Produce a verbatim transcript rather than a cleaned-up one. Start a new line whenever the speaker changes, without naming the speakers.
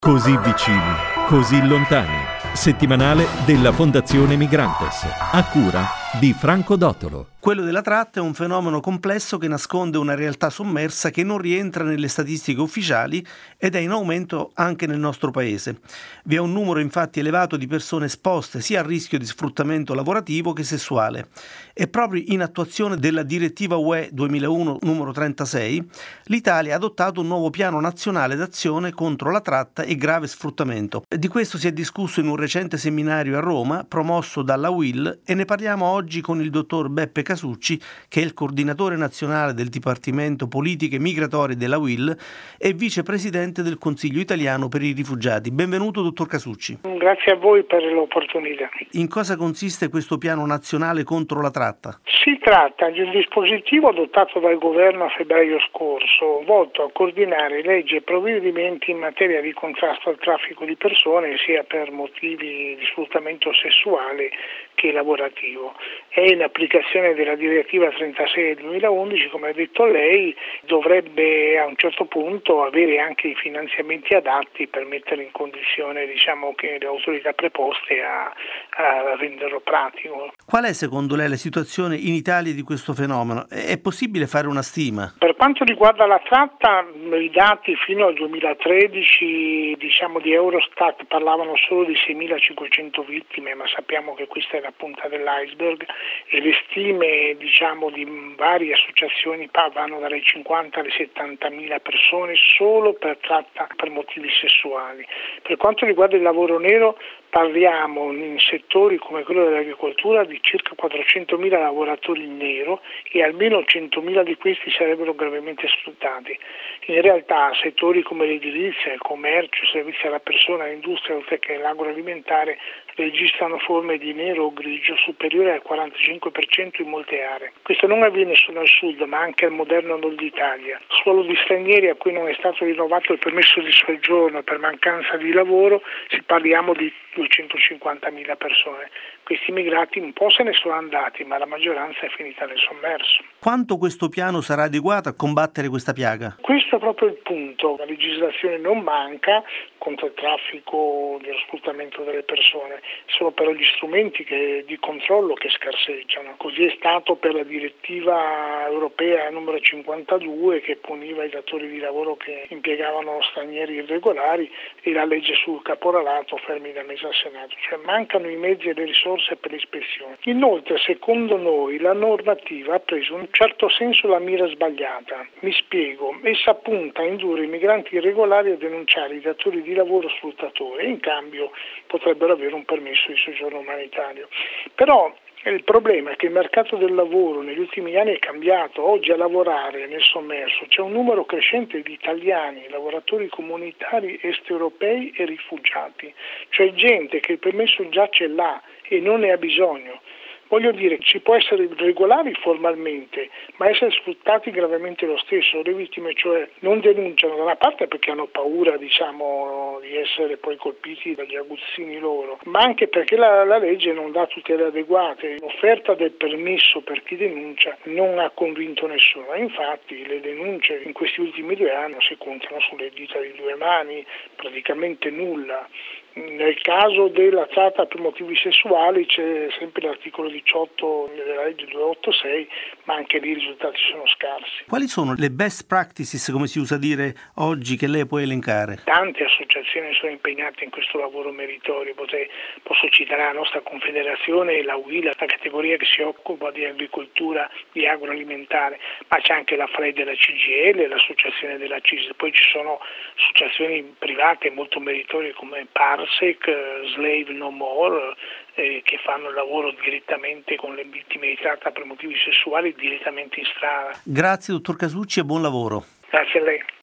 Così vicini, così lontani. Settimanale della Fondazione Migrantes, a cura di Franco Dottolo.
Quello della tratta è un fenomeno complesso che nasconde una realtà sommersa che non rientra nelle statistiche ufficiali ed è in aumento anche nel nostro paese. Vi è un numero infatti elevato di persone esposte sia al rischio di sfruttamento lavorativo che sessuale. E proprio in attuazione della direttiva U E duemilauno numero trentasei, l'Italia ha adottato un nuovo piano nazionale d'azione contro la tratta e grave sfruttamento. Di questo si è discusso in un recente seminario a Roma promosso dalla U I L e ne parliamo oggi con il dottor Beppe Casucci, che è il coordinatore nazionale del Dipartimento Politiche Migratorie della U I L e vicepresidente del Consiglio italiano per i rifugiati. Benvenuto, dottor Casucci.
Grazie a voi per l'opportunità.
In cosa consiste questo piano nazionale contro la tratta?
Si tratta di un dispositivo adottato dal governo a febbraio scorso, volto a coordinare leggi e provvedimenti in materia di contrasto al traffico di persone, sia per motivi di sfruttamento sessuale che lavorativo. È in applicazione della direttiva trentasei del duemilaundici, come ha detto lei, dovrebbe a un certo punto avere anche i finanziamenti adatti per mettere in condizione, diciamo, che le autorità preposte a, a renderlo pratico.
Qual è secondo lei la situazione in Italia di questo fenomeno? È possibile fare una stima?
Per quanto riguarda la tratta, i dati fino al duemilatredici, diciamo, di Eurostat parlavano solo di seimilacinquecento vittime, ma sappiamo che questa è la punta dell'iceberg e le stime, diciamo, di varie associazioni vanno dalle cinquanta alle settantamila persone solo per tratta per motivi sessuali. Per quanto riguarda il lavoro nero, parliamo in settori come quello dell'agricoltura di circa quattrocentomila lavoratori in nero e almeno centomila di questi sarebbero gravemente sfruttati. In realtà settori come l'edilizia, il commercio, i servizi alla persona, l'industria oltre che l'agroalimentare registrano forme di nero o grigio superiori al quarantacinque per cento in molte aree. Questo non avviene solo al sud ma anche al moderno nord Italia. Solo di stranieri a cui non è stato rinnovato il permesso di soggiorno per mancanza di lavoro si parliamo di duecentocinquantamila persone. Questi immigrati un po' se ne sono andati, ma la maggioranza è finita nel sommerso.
Quanto questo piano sarà adeguato a combattere questa piaga?
Questo è proprio il punto. La legislazione non manca contro il traffico dello sfruttamento delle persone, sono però gli strumenti che, di controllo che scarseggiano. Così è stato per la direttiva europea numero cinquantadue che puniva i datori di lavoro che impiegavano stranieri irregolari e la legge sul caporalato fermi da mesi al Senato, cioè mancano i mezzi e le risorse per l'ispezione. Inoltre, secondo noi, la normativa ha preso in un certo senso la mira sbagliata. Mi spiego, essa punta a indurre i migranti irregolari a denunciare i datori di lavoro sfruttatori e in cambio potrebbero avere un permesso di soggiorno umanitario. Però il problema è che il mercato del lavoro negli ultimi anni è cambiato. Oggi a lavorare nel sommerso c'è un numero crescente di italiani, lavoratori comunitari est-europei e rifugiati, cioè gente che il permesso già ce l'ha e non ne ha bisogno. Voglio dire, ci può essere regolari formalmente, ma essere sfruttati gravemente lo stesso. Le vittime cioè non denunciano da una parte perché hanno paura, diciamo, di essere poi colpiti dagli aguzzini loro, ma anche perché la, la legge non dà tutele adeguate. L'offerta del permesso per chi denuncia non ha convinto nessuno. Infatti le denunce in questi ultimi due anni si contano sulle dita di due mani, praticamente nulla. Nel caso della tratta per motivi sessuali c'è sempre l'articolo diciotto della legge duecentoottantasei, ma anche lì i risultati sono scarsi.
Quali sono le best practices, come si usa dire oggi, che lei può elencare?
Tante associazioni sono impegnate in questo lavoro meritorio. Posso citare la nostra confederazione e la U I L, la categoria che si occupa di agricoltura, di agroalimentare, ma c'è anche la F L E della C G I L, l'associazione della C I S. Poi ci sono associazioni private molto meritorie come Parsec, Slave No More, eh, che fanno il lavoro direttamente con le vittime di tratta per motivi sessuali direttamente in strada.
Grazie dottor Casucci e buon lavoro.
Grazie a lei.